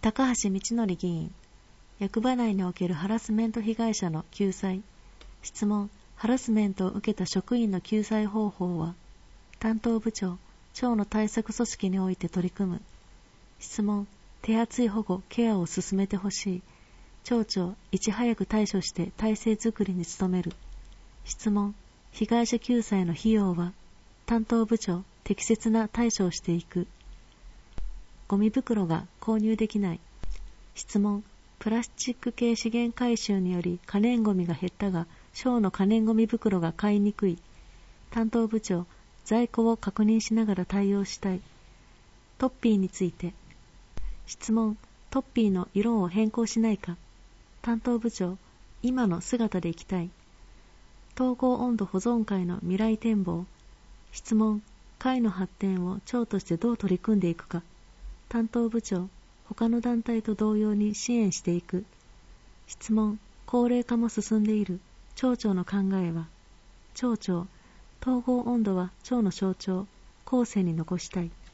高橋道則議員、役場内におけるハラスメント被害者の救済。質問。ハラスメントを受けた職員の救済方法は、担当部長、庁の対策組織において取り組む。質問。手厚い保護・ケアを進めてほしい。庁長、いち早く対処して体制づくりに努める。質問。被害者救済の費用は、担当部長、適切な対処をしていく。ゴミ袋が購入できない。質問。プラスチック系資源回収により可燃ゴミが減ったが、省の可燃ゴミ袋が買いにくい。担当部長、在庫を確認しながら対応したい。トッピーについて。質問。トッピーの色を変更しないか。担当部長、今の姿でいきたい。統合温度保存会の未来展望。質問。会の発展を庁としてどう取り組んでいくか。担当部長、他の団体と同様に支援していく。質問。高齢化も進んでいる。庁長の考えは。庁長、統合温度は庁の象徴、後世に残したい。